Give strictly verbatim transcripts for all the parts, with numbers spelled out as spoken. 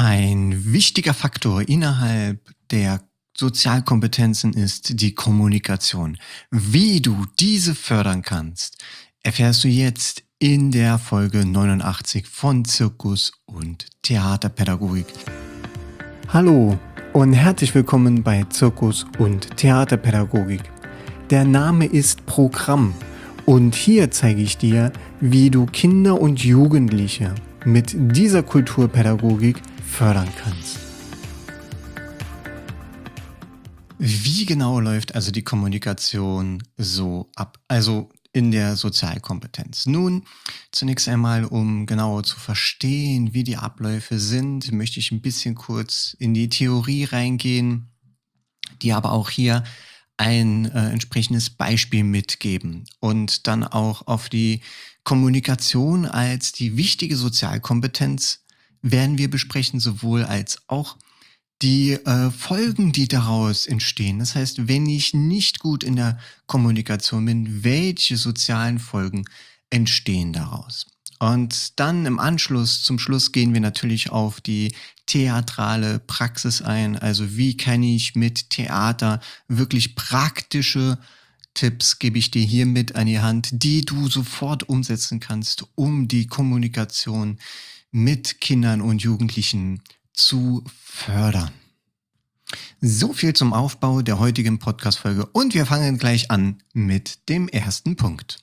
Ein wichtiger Faktor innerhalb der Sozialkompetenzen ist die Kommunikation. Wie du diese fördern kannst, erfährst du jetzt in der Folge neunundachtzig von Zirkus und Theaterpädagogik. Hallo und herzlich willkommen bei Zirkus und Theaterpädagogik. Der Name ist Programm und hier zeige ich dir, wie du Kinder und Jugendliche mit dieser Kulturpädagogik fördern kannst. Wie genau läuft also die Kommunikation so ab, also in der Sozialkompetenz? Nun, zunächst einmal, um genauer zu verstehen, wie die Abläufe sind, möchte ich ein bisschen kurz in die Theorie reingehen, die aber auch hier ein äh, entsprechendes Beispiel mitgeben und dann auch auf die Kommunikation als die wichtige Sozialkompetenz werden wir besprechen, sowohl als auch die äh, Folgen, die daraus entstehen. Das heißt, wenn ich nicht gut in der Kommunikation bin, welche sozialen Folgen entstehen daraus? Und dann im Anschluss, zum Schluss gehen wir natürlich auf die theatrale Praxis ein. Also wie kann ich mit Theater wirklich praktische Tipps gebe ich dir hier mit an die Hand, die du sofort umsetzen kannst, um die Kommunikation mit Kindern und Jugendlichen zu fördern. So viel zum Aufbau der heutigen Podcast-Folge und wir fangen gleich an mit dem ersten Punkt.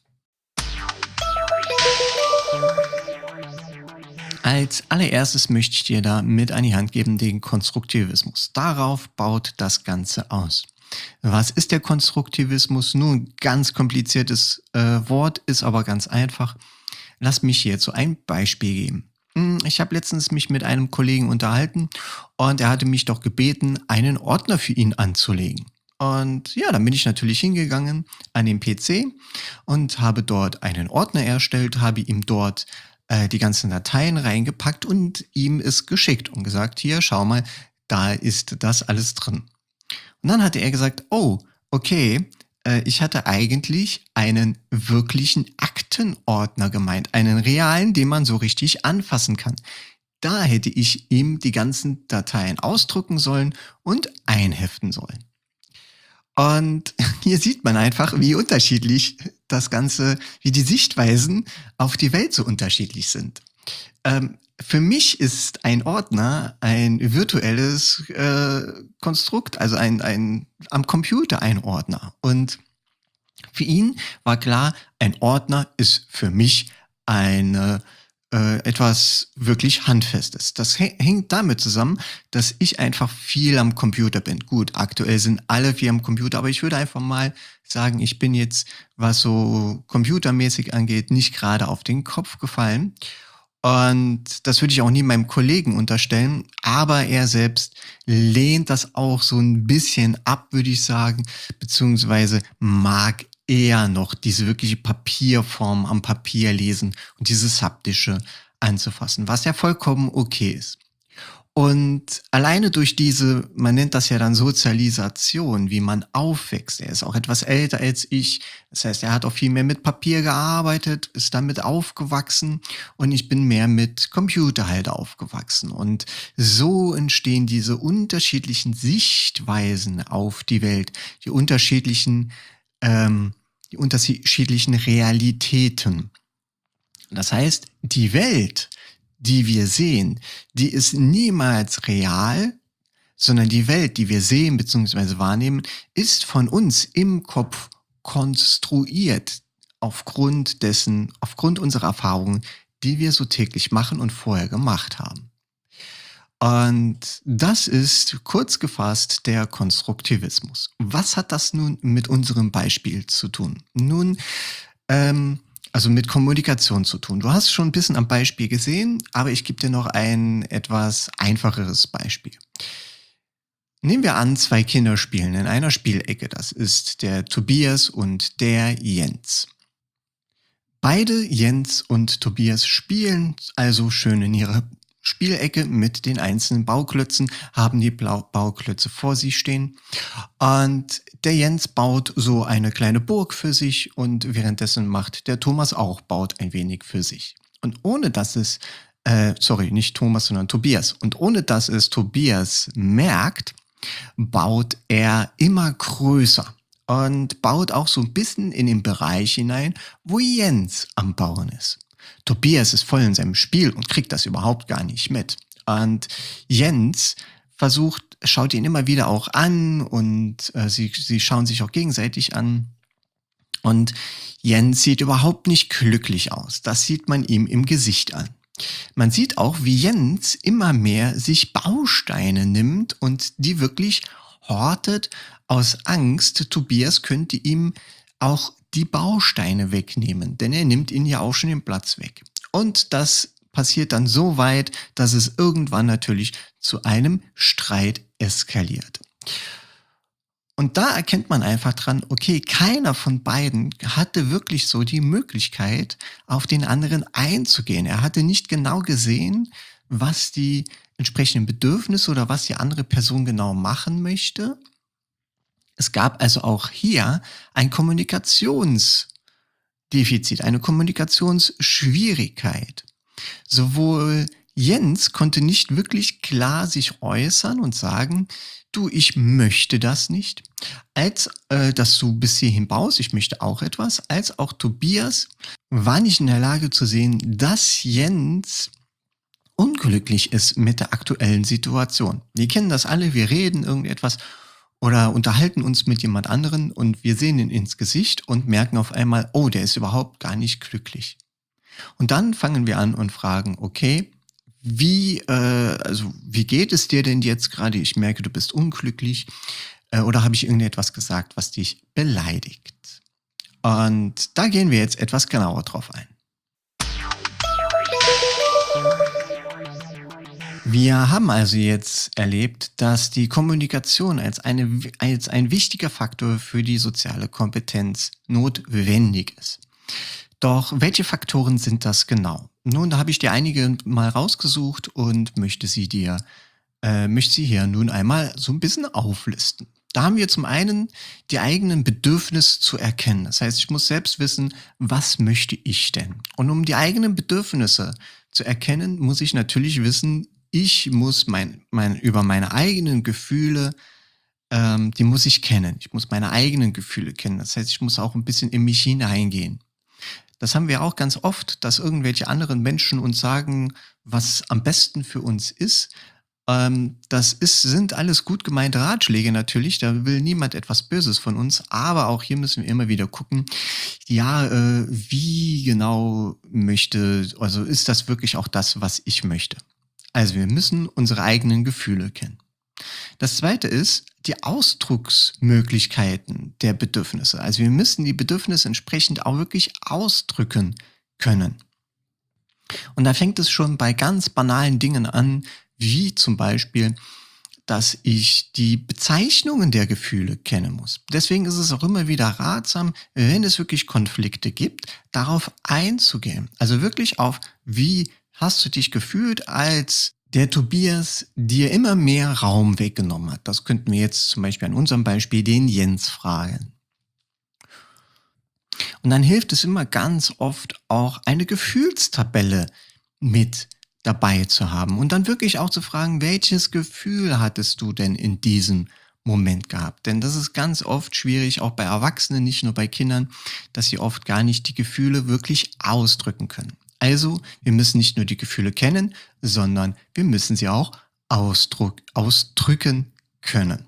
Als allererstes möchte ich dir da mit an die Hand geben den Konstruktivismus. Darauf baut das Ganze aus. Was ist der Konstruktivismus? Nun, ganz kompliziertes äh, Wort, ist aber ganz einfach. Lass mich hierzu ein Beispiel geben. Ich habe letztens mich mit einem Kollegen unterhalten und er hatte mich doch gebeten, einen Ordner für ihn anzulegen. Und ja, dann bin ich natürlich hingegangen an den P C und habe dort einen Ordner erstellt, habe ihm dort äh, die ganzen Dateien reingepackt und ihm es geschickt und gesagt, hier, schau mal, da ist das alles drin. Und dann hatte er gesagt, oh, okay, äh, ich hatte eigentlich einen wirklichen Aktenordner gemeint, einen realen, den man so richtig anfassen kann. Da hätte ich ihm die ganzen Dateien ausdrucken sollen und einheften sollen. Und hier sieht man einfach, wie unterschiedlich das Ganze, wie die Sichtweisen auf die Welt so unterschiedlich sind. Ähm, Für mich ist ein Ordner ein virtuelles äh, Konstrukt, also ein, ein am Computer ein Ordner. Und für ihn war klar, ein Ordner ist für mich eine äh, etwas wirklich Handfestes. Das hä- hängt damit zusammen, dass ich einfach viel am Computer bin. Gut, aktuell sind alle viel am Computer, aber ich würde einfach mal sagen, ich bin jetzt, was so computermäßig angeht, nicht gerade auf den Kopf gefallen. Und das würde ich auch nie meinem Kollegen unterstellen, aber er selbst lehnt das auch so ein bisschen ab, würde ich sagen, beziehungsweise mag eher noch diese wirkliche Papierform am Papier lesen und dieses haptische anzufassen, was ja vollkommen okay ist. Und alleine durch diese, man nennt das ja dann Sozialisation, wie man aufwächst. Er ist auch etwas älter als ich. Das heißt, er hat auch viel mehr mit Papier gearbeitet, ist damit aufgewachsen und ich bin mehr mit Computer halt aufgewachsen. Und so entstehen diese unterschiedlichen Sichtweisen auf die Welt, die unterschiedlichen, ähm, die unterschiedlichen Realitäten. Das heißt, die Welt, die wir sehen, die ist niemals real, sondern die Welt, die wir sehen bzw. wahrnehmen, ist von uns im Kopf konstruiert aufgrund dessen, aufgrund unserer Erfahrungen, die wir so täglich machen und vorher gemacht haben. Und das ist kurz gefasst der Konstruktivismus. Was hat das nun mit unserem Beispiel zu tun? Nun, ähm, Also mit Kommunikation zu tun. Du hast schon ein bisschen am Beispiel gesehen, aber ich gebe dir noch ein etwas einfacheres Beispiel. Nehmen wir an, zwei Kinder spielen in einer Spielecke. Das ist der Tobias und der Jens. Beide, Jens und Tobias, spielen also schön in ihrer Spielecke mit den einzelnen Bauklötzen, haben die Blau- Bauklötze vor sich stehen. Und der Jens baut so eine kleine Burg für sich und währenddessen macht der Thomas auch, baut ein wenig für sich. Und ohne dass es Äh, sorry, nicht Thomas, sondern Tobias. Und ohne dass es Tobias merkt, baut er immer größer und baut auch so ein bisschen in den Bereich hinein, wo Jens am Bauen ist. Tobias ist voll in seinem Spiel und kriegt das überhaupt gar nicht mit. Und Jens versucht, schaut ihn immer wieder auch an und äh, sie, sie schauen sich auch gegenseitig an. Und Jens sieht überhaupt nicht glücklich aus. Das sieht man ihm im Gesicht an. Man sieht auch, wie Jens immer mehr sich Bausteine nimmt und die wirklich hortet aus Angst, Tobias könnte ihm auch die Bausteine wegnehmen, denn er nimmt ihnen ja auch schon den Platz weg. Und das passiert dann so weit, dass es irgendwann natürlich zu einem Streit eskaliert. Und da erkennt man einfach dran, okay, keiner von beiden hatte wirklich so die Möglichkeit, auf den anderen einzugehen. Er hatte nicht genau gesehen, was die entsprechenden Bedürfnisse oder was die andere Person genau machen möchte. Es gab also auch hier ein Kommunikationsdefizit, eine Kommunikationsschwierigkeit. Sowohl Jens konnte nicht wirklich klar sich äußern und sagen, du, ich möchte das nicht, als äh, dass du bis hierhin baust, ich möchte auch etwas, als auch Tobias war nicht in der Lage zu sehen, dass Jens unglücklich ist mit der aktuellen Situation. Wir kennen das alle, wir reden irgendetwas oder unterhalten uns mit jemand anderen und wir sehen ihn ins Gesicht und merken auf einmal, oh, der ist überhaupt gar nicht glücklich. Und dann fangen wir an und fragen, okay, wie, äh, also wie geht es dir denn jetzt gerade? Ich merke, du bist unglücklich. Äh, oder habe ich irgendetwas gesagt, was dich beleidigt? Und da gehen wir jetzt etwas genauer drauf ein. Wir haben also jetzt erlebt, dass die Kommunikation als, eine, als ein wichtiger Faktor für die soziale Kompetenz notwendig ist. Doch welche Faktoren sind das genau? Nun, da habe ich dir einige mal rausgesucht und möchte sie dir, äh, möchte sie hier nun einmal so ein bisschen auflisten. Da haben wir zum einen die eigenen Bedürfnisse zu erkennen. Das heißt, ich muss selbst wissen, was möchte ich denn? Und um die eigenen Bedürfnisse zu erkennen, muss ich natürlich wissen, ich muss mein, mein, über meine eigenen Gefühle, ähm, die muss ich kennen. Ich muss meine eigenen Gefühle kennen. Das heißt, ich muss auch ein bisschen in mich hineingehen. Das haben wir auch ganz oft, dass irgendwelche anderen Menschen uns sagen, was am besten für uns ist. Ähm, das ist, sind alles gut gemeinte Ratschläge natürlich, da will niemand etwas Böses von uns, aber auch hier müssen wir immer wieder gucken, ja, äh, wie genau möchte, also ist das wirklich auch das, was ich möchte? Also wir müssen unsere eigenen Gefühle kennen. Das zweite ist die Ausdrucksmöglichkeiten der Bedürfnisse. Also wir müssen die Bedürfnisse entsprechend auch wirklich ausdrücken können. Und da fängt es schon bei ganz banalen Dingen an, wie zum Beispiel, dass ich die Bezeichnungen der Gefühle kennen muss. Deswegen ist es auch immer wieder ratsam, wenn es wirklich Konflikte gibt, darauf einzugehen. Also wirklich auf, wie hast du dich gefühlt, als der Tobias dir immer mehr Raum weggenommen hat. Das könnten wir jetzt zum Beispiel an unserem Beispiel den Jens fragen. Und dann hilft es immer ganz oft auch eine Gefühlstabelle mit dabei zu haben und dann wirklich auch zu fragen, welches Gefühl hattest du denn in diesem Moment gehabt? Denn das ist ganz oft schwierig, auch bei Erwachsenen, nicht nur bei Kindern, dass sie oft gar nicht die Gefühle wirklich ausdrücken können. Also, wir müssen nicht nur die Gefühle kennen, sondern wir müssen sie auch ausdruck, ausdrücken können.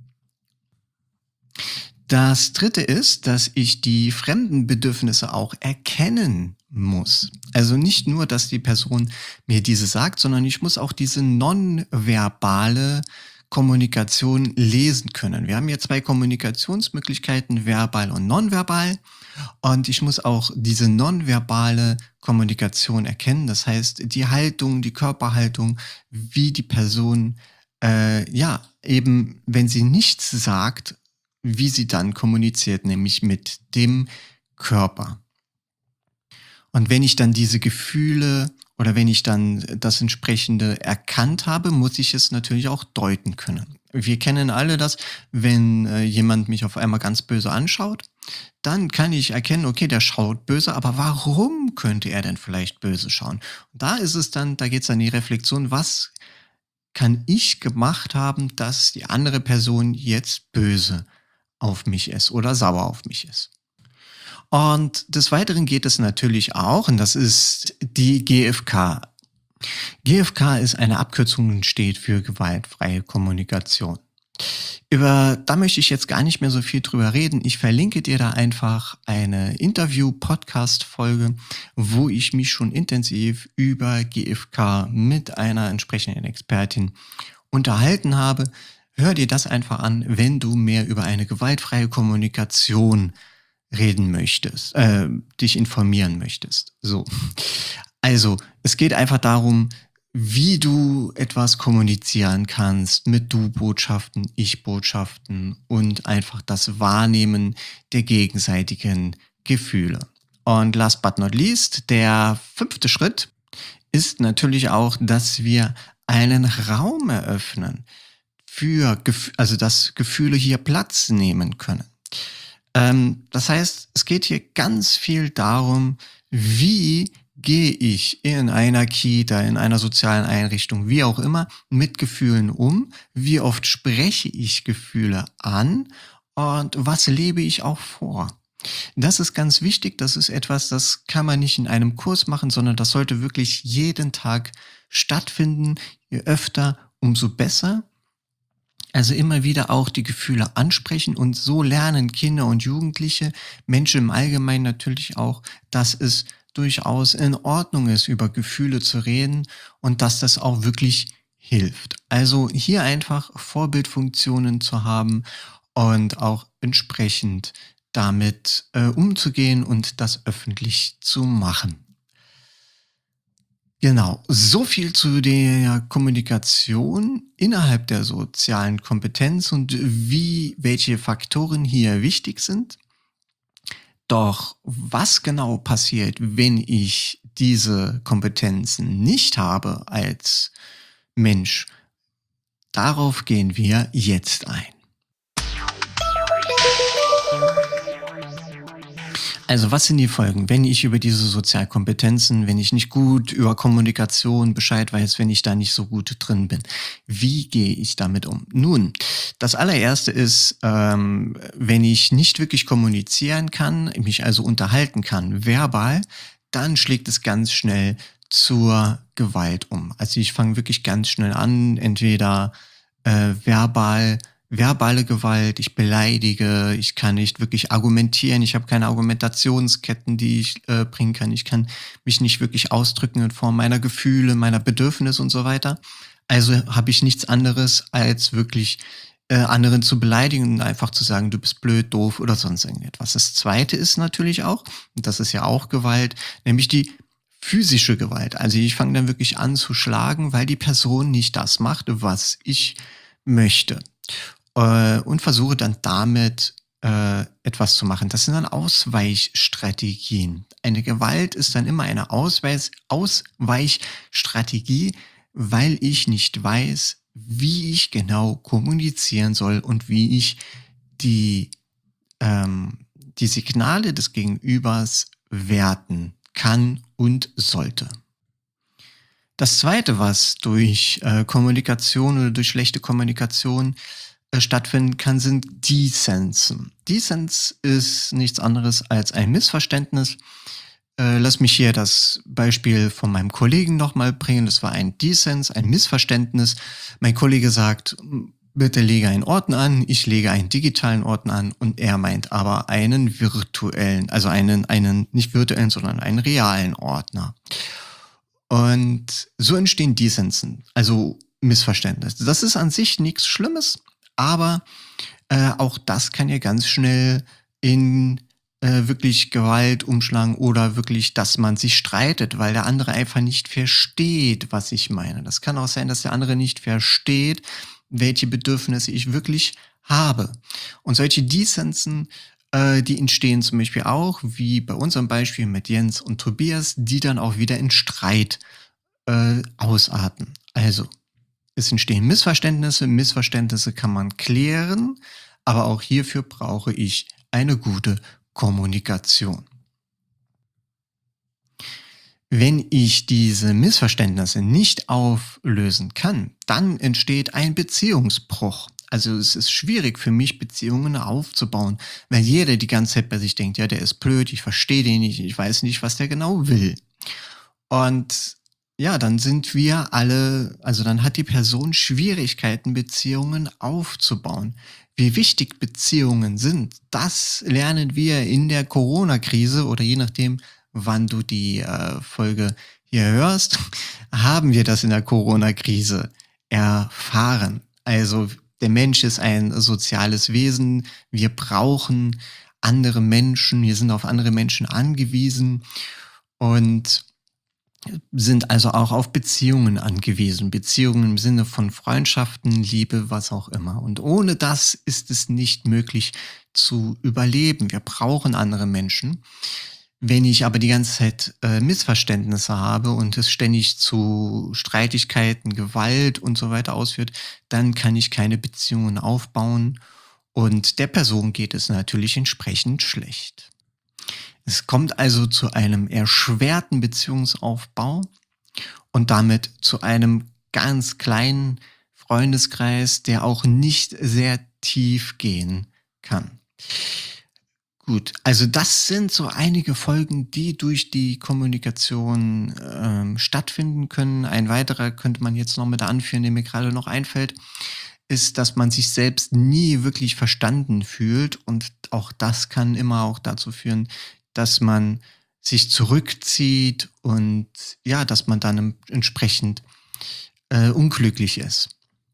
Das dritte ist, dass ich die fremden Bedürfnisse auch erkennen muss. Also nicht nur, dass die Person mir diese sagt, sondern ich muss auch diese nonverbale Kommunikation lesen können. Wir haben hier zwei Kommunikationsmöglichkeiten, verbal und nonverbal. Und ich muss auch diese nonverbale Kommunikation erkennen. Das heißt, die Haltung, die Körperhaltung, wie die Person, äh, ja, eben, wenn sie nichts sagt, wie sie dann kommuniziert, nämlich mit dem Körper. Und wenn ich dann diese Gefühle oder wenn ich dann das entsprechende erkannt habe, muss ich es natürlich auch deuten können. Wir kennen alle das, wenn äh, jemand mich auf einmal ganz böse anschaut dann kann ich erkennen, okay, der schaut böse, aber warum könnte er denn vielleicht böse schauen? Und da ist es dann, da geht es dann in die Reflexion, was kann ich gemacht haben, dass die andere Person jetzt böse auf mich ist oder sauer auf mich ist? Und des Weiteren geht es natürlich auch, und das ist die G F K. G F K ist eine Abkürzung und steht für gewaltfreie Kommunikation. Über, da möchte ich jetzt gar nicht mehr so viel drüber reden. Ich verlinke dir da einfach eine Interview-Podcast-Folge, wo ich mich schon intensiv über G F K mit einer entsprechenden Expertin unterhalten habe. Hör dir das einfach an, wenn du mehr über eine gewaltfreie Kommunikation reden möchtest, äh, dich informieren möchtest. So. Also, es geht einfach darum, wie du etwas kommunizieren kannst mit Du-Botschaften, Ich-Botschaften und einfach das Wahrnehmen der gegenseitigen Gefühle. Und last but not least, der fünfte Schritt ist natürlich auch, dass wir einen Raum eröffnen für, Gef- also dass Gefühle hier Platz nehmen können. Ähm, das heißt, es geht hier ganz viel darum, wie gehe ich in einer Kita, in einer sozialen Einrichtung, wie auch immer, mit Gefühlen um? Wie oft spreche ich Gefühle an? Und was lebe ich auch vor? Das ist ganz wichtig. Das ist etwas, das kann man nicht in einem Kurs machen, sondern das sollte wirklich jeden Tag stattfinden. Je öfter, umso besser. Also immer wieder auch die Gefühle ansprechen, und so lernen Kinder und Jugendliche, Menschen im Allgemeinen natürlich auch, dass es durchaus in Ordnung ist, über Gefühle zu reden und dass das auch wirklich hilft. Also hier einfach Vorbildfunktionen zu haben und auch entsprechend damit äh, umzugehen und das öffentlich zu machen. Genau, so viel zu der Kommunikation innerhalb der sozialen Kompetenz und wie, welche Faktoren hier wichtig sind. Doch was genau passiert, wenn ich diese Kompetenzen nicht habe als Mensch? Darauf gehen wir jetzt ein. Also was sind die Folgen, wenn ich über diese Sozialkompetenzen, wenn ich nicht gut über Kommunikation Bescheid weiß, wenn ich da nicht so gut drin bin? Wie gehe ich damit um? Nun, das allererste ist, ähm, wenn ich nicht wirklich kommunizieren kann, mich also unterhalten kann, verbal, dann schlägt es ganz schnell zur Gewalt um. Also ich fange wirklich ganz schnell an, entweder äh, verbal verbale Gewalt, ich beleidige, ich kann nicht wirklich argumentieren, ich habe keine Argumentationsketten, die ich äh, bringen kann, ich kann mich nicht wirklich ausdrücken in Form meiner Gefühle, meiner Bedürfnisse und so weiter. Also habe ich nichts anderes, als wirklich äh, anderen zu beleidigen und einfach zu sagen, du bist blöd, doof oder sonst irgendetwas. Das Zweite ist natürlich auch, und das ist ja auch Gewalt, nämlich die physische Gewalt. Also ich fange dann wirklich an zu schlagen, weil die Person nicht das macht, was ich möchte. Äh, und versuche dann damit äh, etwas zu machen. Das sind dann Ausweichstrategien. Eine Gewalt ist dann immer eine Ausweis Ausweichstrategie, weil ich nicht weiß, wie ich genau kommunizieren soll und wie ich die, ähm, die Signale des Gegenübers werten kann und sollte. Das Zweite, was durch äh, Kommunikation oder durch schlechte Kommunikation äh, stattfinden kann, sind Dissensen. Dissens ist nichts anderes als ein Missverständnis. Äh, lass mich hier das Beispiel von meinem Kollegen nochmal bringen. Das war ein Dissens, ein Missverständnis. Mein Kollege sagt, bitte lege einen Ordner an, ich lege einen digitalen Ordner an, und er meint aber einen virtuellen, also einen, einen nicht virtuellen, sondern einen realen Ordner. Und so entstehen Dissensen, also Missverständnisse. Das ist an sich nichts Schlimmes, aber äh, auch das kann ja ganz schnell in äh, wirklich Gewalt umschlagen oder wirklich, dass man sich streitet, weil der andere einfach nicht versteht, was ich meine. Das kann auch sein, dass der andere nicht versteht, welche Bedürfnisse ich wirklich habe. Und solche Dissensen, äh, die entstehen zum Beispiel auch, wie bei unserem Beispiel mit Jens und Tobias, die dann auch wieder in Streit äh, ausarten. Also, es entstehen Missverständnisse. Missverständnisse kann man klären, aber auch hierfür brauche ich eine gute Kommunikation. Wenn ich diese Missverständnisse nicht auflösen kann, dann entsteht ein Beziehungsbruch. Also es ist schwierig für mich, Beziehungen aufzubauen, weil jeder die ganze Zeit bei sich denkt, ja, der ist blöd, ich verstehe den nicht, ich weiß nicht, was der genau will. Und ja, dann sind wir alle, also dann hat die Person Schwierigkeiten, Beziehungen aufzubauen. Wie wichtig Beziehungen sind, das lernen wir in der Corona-Krise oder je nachdem, wann du die äh, Folge hier hörst, haben wir das in der Corona-Krise erfahren. Also der Mensch ist ein soziales Wesen. Wir brauchen andere Menschen. Wir sind auf andere Menschen angewiesen. Und sind also auch auf Beziehungen angewiesen. Beziehungen im Sinne von Freundschaften, Liebe, was auch immer. Und ohne das ist es nicht möglich zu überleben. Wir brauchen andere Menschen. Wenn ich aber die ganze Zeit äh, Missverständnisse habe und es ständig zu Streitigkeiten, Gewalt und so weiter ausführt, dann kann ich keine Beziehungen aufbauen und der Person geht es natürlich entsprechend schlecht. Es kommt also zu einem erschwerten Beziehungsaufbau und damit zu einem ganz kleinen Freundeskreis, der auch nicht sehr tief gehen kann. Gut, also das sind so einige Folgen, die durch die Kommunikation ähm, stattfinden können. Ein weiterer könnte man jetzt noch mit anführen, der mir gerade noch einfällt, ist, dass man sich selbst nie wirklich verstanden fühlt. Und auch das kann immer auch dazu führen, dass man sich zurückzieht und ja, dass man dann em- entsprechend äh, unglücklich ist.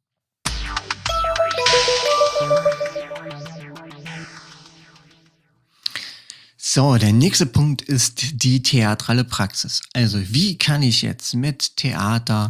So, der nächste Punkt ist die theatrale Praxis. Also wie kann ich jetzt mit Theater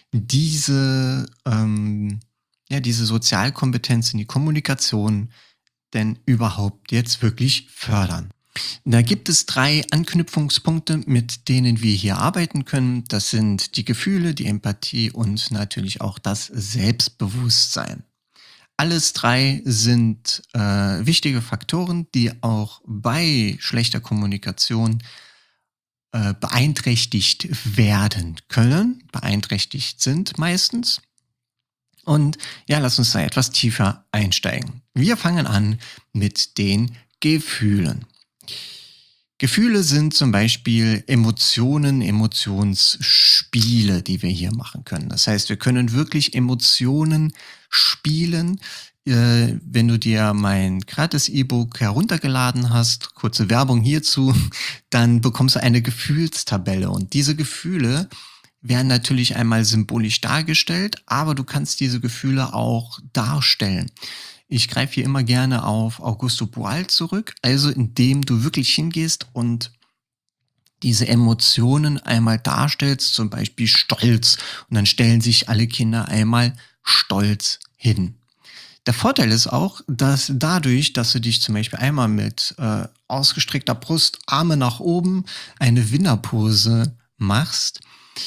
diese, ähm, ja, diese Sozialkompetenz in die Kommunikation denn überhaupt jetzt wirklich fördern? Da gibt es drei Anknüpfungspunkte, mit denen wir hier arbeiten können. Das sind die Gefühle, die Empathie und natürlich auch das Selbstbewusstsein. Alles drei sind äh, wichtige Faktoren, die auch bei schlechter Kommunikation äh, beeinträchtigt werden können, beeinträchtigt sind meistens. Und ja, lass uns da etwas tiefer einsteigen. Wir fangen an mit den Gefühlen. Gefühle sind zum Beispiel Emotionen, Emotionsspiele, die wir hier machen können. Das heißt, wir können wirklich Emotionen spielen. Äh, wenn du dir mein gratis E-Book heruntergeladen hast, kurze Werbung hierzu, dann bekommst du eine Gefühlstabelle. Und diese Gefühle werden natürlich einmal symbolisch dargestellt, aber du kannst diese Gefühle auch darstellen. Ich greife hier immer gerne auf Augusto Boal zurück, also indem du wirklich hingehst und diese Emotionen einmal darstellst, zum Beispiel Stolz. Und dann stellen sich alle Kinder einmal stolz hin. Der Vorteil ist auch, dass dadurch, dass du dich zum Beispiel einmal mit äh, ausgestreckter Brust, Arme nach oben, eine Winnerpose machst,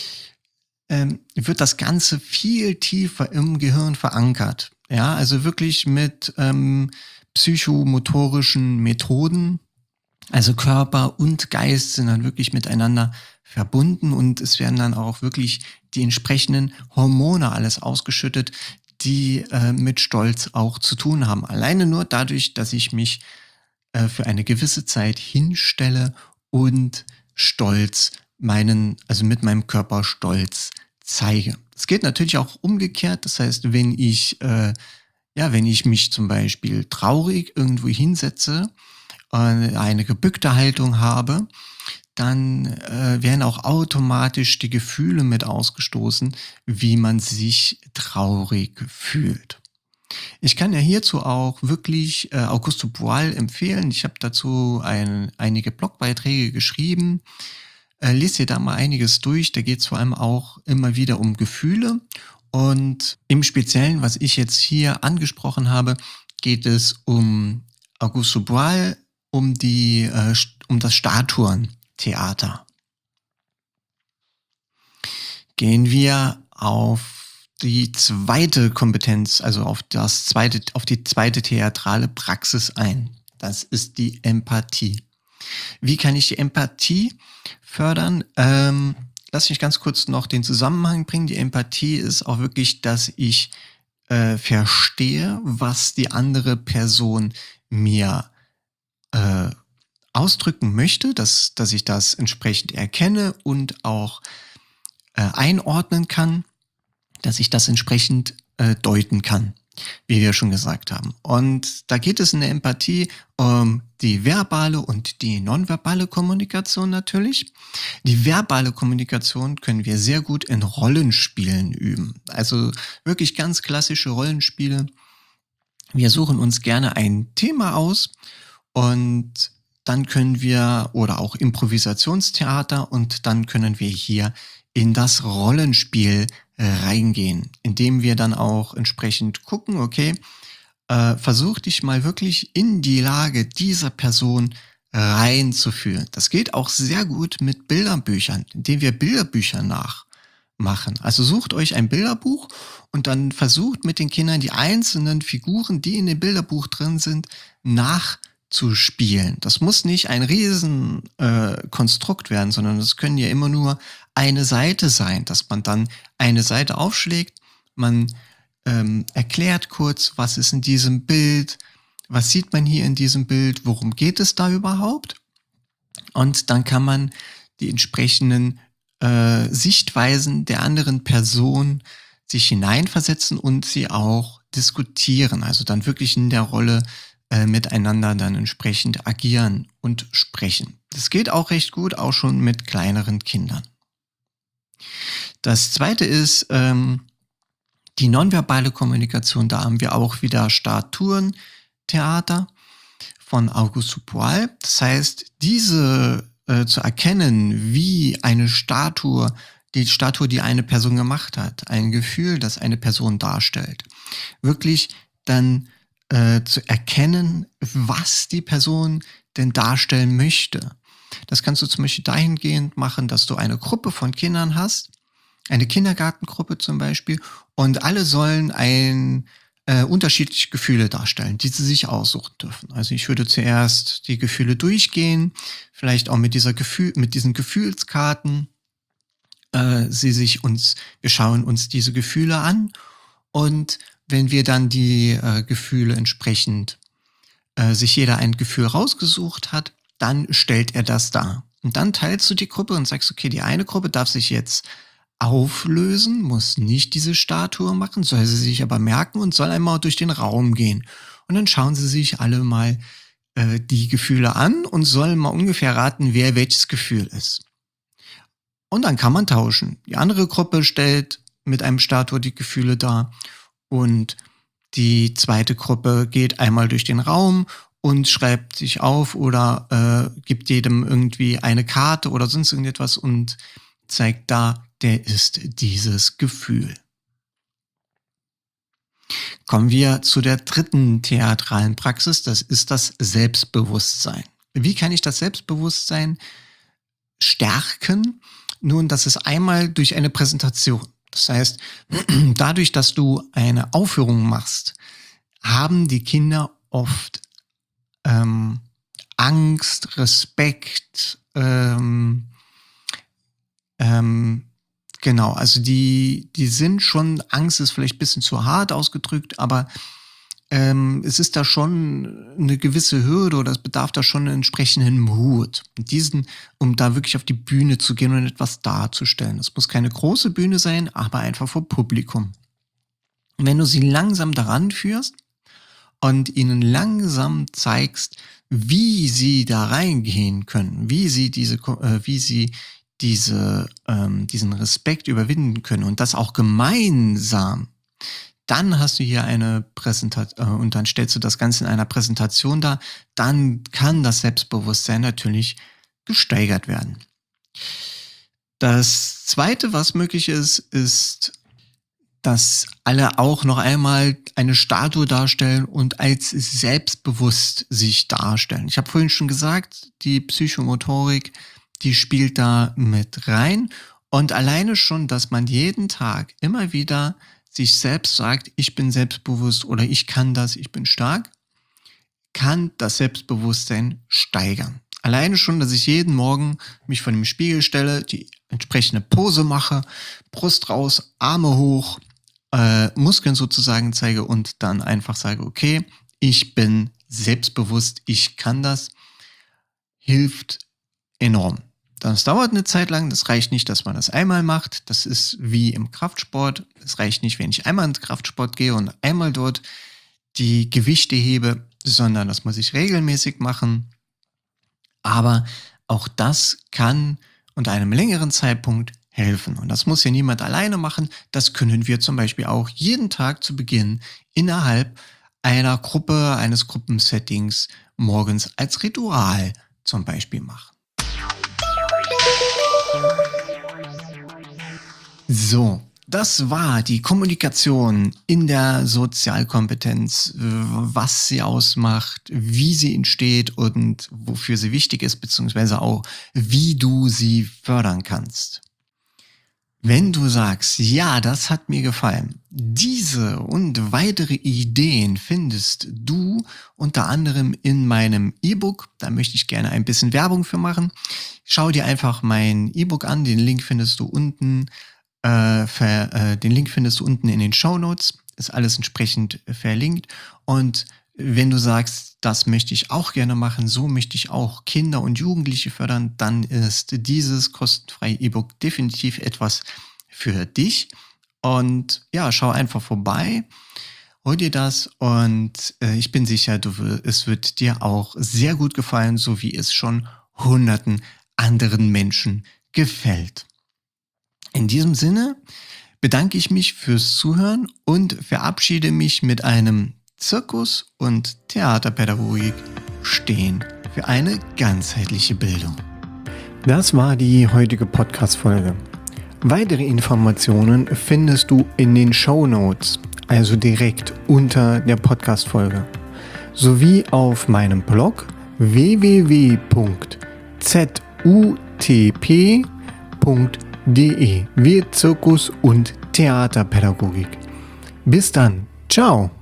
ähm, wird das Ganze viel tiefer im Gehirn verankert. Ja, also wirklich mit ähm, psychomotorischen Methoden. Also Körper und Geist sind dann wirklich miteinander verbunden und es werden dann auch wirklich die entsprechenden Hormone alles ausgeschüttet, die äh, mit Stolz auch zu tun haben. Alleine nur dadurch, dass ich mich äh, für eine gewisse Zeit hinstelle und stolz meinen, also mit meinem Körper stolz zeige. Es geht natürlich auch umgekehrt. Das heißt, wenn ich, äh, ja, wenn ich mich zum Beispiel traurig irgendwo hinsetze, äh, eine gebückte Haltung habe, dann äh, werden auch automatisch die Gefühle mit ausgestoßen, wie man sich traurig fühlt. Ich kann ja hierzu auch wirklich äh, Augusto Boal empfehlen. Ich habe dazu ein, einige Blogbeiträge geschrieben. Äh, lest dir da mal einiges durch. Da geht es vor allem auch immer wieder um Gefühle. Und im Speziellen, was ich jetzt hier angesprochen habe, geht es um Augusto Boal, um, die, äh, um das Statuentheater. Gehen wir auf die zweite Kompetenz, also auf das zweite, auf die zweite theatrale Praxis ein. Das ist die Empathie. Wie kann ich die Empathie fördern? Ähm, lass mich ganz kurz noch den Zusammenhang bringen. Die Empathie ist auch wirklich, dass ich äh, verstehe, was die andere Person mir äh, ausdrücken möchte, dass, dass ich das entsprechend erkenne und auch äh, einordnen kann, dass ich das entsprechend äh, deuten kann, wie wir schon gesagt haben. Und da geht es in der Empathie um die verbale und die nonverbale Kommunikation natürlich. Die verbale Kommunikation können wir sehr gut in Rollenspielen üben. Also wirklich ganz klassische Rollenspiele. Wir suchen uns gerne ein Thema aus und dann können wir, oder auch Improvisationstheater, und dann können wir hier in das Rollenspiel reingehen, indem wir dann auch entsprechend gucken, okay, äh, versuch dich mal wirklich in die Lage dieser Person reinzufühlen. Das geht auch sehr gut mit Bilderbüchern, indem wir Bilderbücher nachmachen. Also sucht euch ein Bilderbuch und dann versucht mit den Kindern die einzelnen Figuren, die in dem Bilderbuch drin sind, nachzuspielen. Das muss nicht ein riesen äh, Konstrukt werden, sondern es können ja immer nur eine Seite sein, dass man dann eine Seite aufschlägt, man ähm, erklärt kurz, was ist in diesem Bild, was sieht man hier in diesem Bild, worum geht es da überhaupt? Und dann kann man die entsprechenden äh, Sichtweisen der anderen Person sich hineinversetzen und sie auch diskutieren, also dann wirklich in der Rolle äh, miteinander dann entsprechend agieren und sprechen. Das geht auch recht gut, auch schon mit kleineren Kindern. Das zweite ist ähm, die nonverbale Kommunikation. Da haben wir auch wieder Statuentheater von Auguste Boal. Das heißt, diese äh, zu erkennen, wie eine Statue, die Statue, die eine Person gemacht hat, ein Gefühl, das eine Person darstellt, wirklich dann äh, zu erkennen, was die Person denn darstellen möchte. Das kannst du zum Beispiel dahingehend machen, dass du eine Gruppe von Kindern hast, eine Kindergartengruppe zum Beispiel, und alle sollen ein äh, unterschiedliche Gefühle darstellen, die sie sich aussuchen dürfen. Also ich würde zuerst die Gefühle durchgehen, vielleicht auch mit dieser Gefühl, mit diesen Gefühlskarten. Äh, sie sich uns, wir schauen uns diese Gefühle an, und wenn wir dann die äh, Gefühle entsprechend äh, sich jeder ein Gefühl rausgesucht hat, dann stellt er das dar. Und dann teilst du die Gruppe und sagst, okay, die eine Gruppe darf sich jetzt auflösen, muss nicht diese Statue machen, soll sie sich aber merken und soll einmal durch den Raum gehen. Und dann schauen sie sich alle mal äh, die Gefühle an und sollen mal ungefähr raten, wer welches Gefühl ist. Und dann kann man tauschen. Die andere Gruppe stellt mit einem Statue die Gefühle dar und die zweite Gruppe geht einmal durch den Raum und schreibt sich auf oder äh, gibt jedem irgendwie eine Karte oder sonst irgendetwas und zeigt da, der ist dieses Gefühl. Kommen wir zu der dritten theatralen Praxis, das ist das Selbstbewusstsein. Wie kann ich das Selbstbewusstsein stärken? Nun, das ist einmal durch eine Präsentation. Das heißt, dadurch, dass du eine Aufführung machst, haben die Kinder oft ähm, Angst, Respekt, ähm, ähm, genau, also die, die sind schon, Angst ist vielleicht ein bisschen zu hart ausgedrückt, aber ähm, es ist da schon eine gewisse Hürde oder es bedarf da schon einen entsprechenden Mut. Und diesen, um da wirklich auf die Bühne zu gehen und etwas darzustellen. Das muss keine große Bühne sein, aber einfach vor Publikum. Und wenn du sie langsam daran führst und ihnen langsam zeigst, wie sie da reingehen können, wie sie diese, äh, wie sie diese, ähm, diesen Respekt überwinden können und das auch gemeinsam, dann hast du hier eine Präsentation äh, und dann stellst du das Ganze in einer Präsentation dar, dann kann das Selbstbewusstsein natürlich gesteigert werden. Das Zweite, was möglich ist, ist, dass alle auch noch einmal eine Statue darstellen und als selbstbewusst sich darstellen. Ich habe vorhin schon gesagt, die Psychomotorik, die spielt da mit rein. Und alleine schon, dass man jeden Tag immer wieder sich selbst sagt, ich bin selbstbewusst oder ich kann das, ich bin stark, kann das Selbstbewusstsein steigern. Alleine schon, dass ich jeden Morgen mich vor dem Spiegel stelle, die entsprechende Pose mache, Brust raus, Arme hoch, äh, Muskeln sozusagen zeige und dann einfach sage, okay, ich bin selbstbewusst, ich kann das, hilft enorm. Das dauert eine Zeit lang, das reicht nicht, dass man das einmal macht, das ist wie im Kraftsport, es reicht nicht, wenn ich einmal ins Kraftsport gehe und einmal dort die Gewichte hebe, sondern das muss ich regelmäßig machen. Aber auch das kann unter einem längeren Zeitpunkt helfen. Und das muss ja niemand alleine machen. Das können wir zum Beispiel auch jeden Tag zu Beginn innerhalb einer Gruppe, eines Gruppensettings morgens als Ritual zum Beispiel machen. So, das war die Kommunikation in der Sozialkompetenz, was sie ausmacht, wie sie entsteht und wofür sie wichtig ist, beziehungsweise auch, wie du sie fördern kannst. Wenn du sagst, ja, das hat mir gefallen, diese und weitere Ideen findest du unter anderem in meinem E-Book. Da möchte ich gerne ein bisschen Werbung für machen. Schau dir einfach mein E-Book an, den Link findest du unten. Äh, ver, äh, den Link findest du unten in den Shownotes, ist alles entsprechend verlinkt. Und wenn du sagst, das möchte ich auch gerne machen, so möchte ich auch Kinder und Jugendliche fördern, dann ist dieses kostenfreie E-Book definitiv etwas für dich. Und ja, schau einfach vorbei, hol dir das und äh, ich bin sicher, du, es wird dir auch sehr gut gefallen, so wie es schon hunderten anderen Menschen gefällt. In diesem Sinne bedanke ich mich fürs Zuhören und verabschiede mich mit einem Zirkus- und Theaterpädagogik stehen für eine ganzheitliche Bildung. Das war die heutige Podcast-Folge. Weitere Informationen findest du in den Shownotes, also direkt unter der Podcast-Folge, sowie auf meinem Blog w w w punkt z u t p punkt de wie Zirkus- und Theaterpädagogik. Bis dann. Ciao.